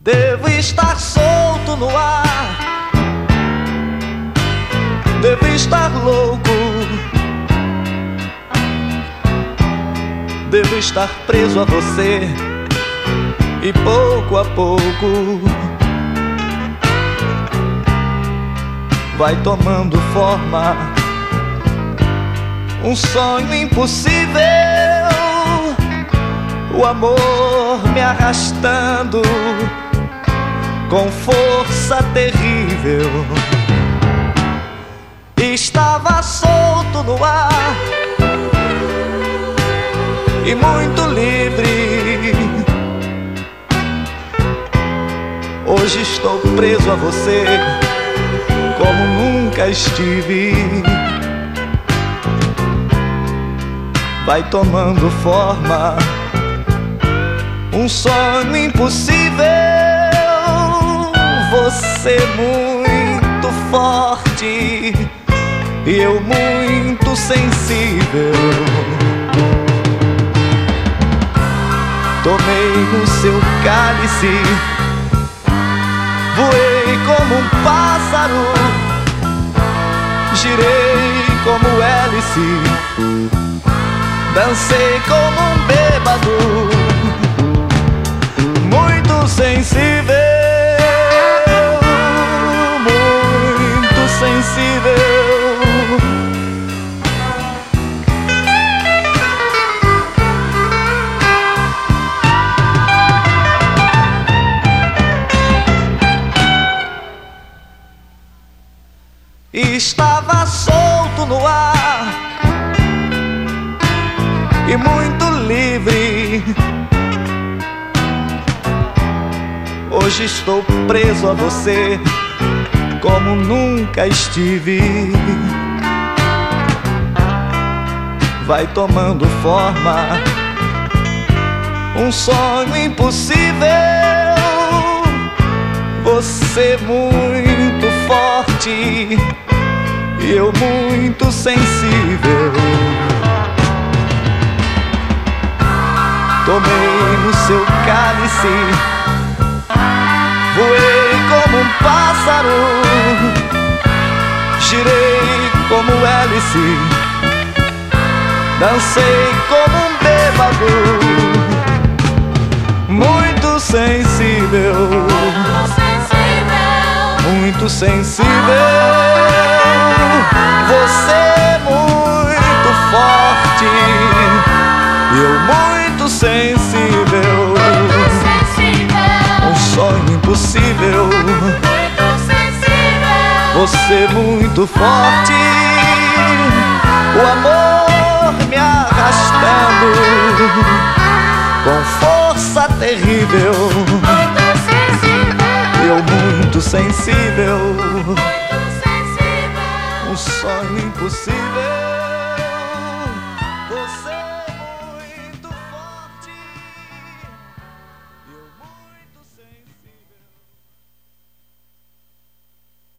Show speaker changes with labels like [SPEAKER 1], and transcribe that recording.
[SPEAKER 1] Devo estar solto no ar, devo estar louco, devo estar preso a você. E pouco a pouco vai tomando forma um sonho impossível, o amor me arrastando com força terrível. Estava solto no ar e muito livre. Hoje estou preso a você como nunca estive. Vai tomando forma um sonho impossível, você muito forte e eu muito sensível. Tomei no seu cálice, voei como um pássaro, girei como hélice, dancei como um bêbado, muito sensível, muito sensível. Estava solto no ar e muito livre. Hoje estou preso a você como nunca estive. Vai tomando forma um sonho impossível, você muito forte e eu muito sensível. Tomei no seu cálice, voei como um pássaro, girei como hélice, dancei como um bêbado, muito sensível, muito sensível. Você muito forte e eu muito sensível. Um sonho impossível, você muito forte, o amor me arrastando com força terrível. Eu muito sensível, um sonho impossível.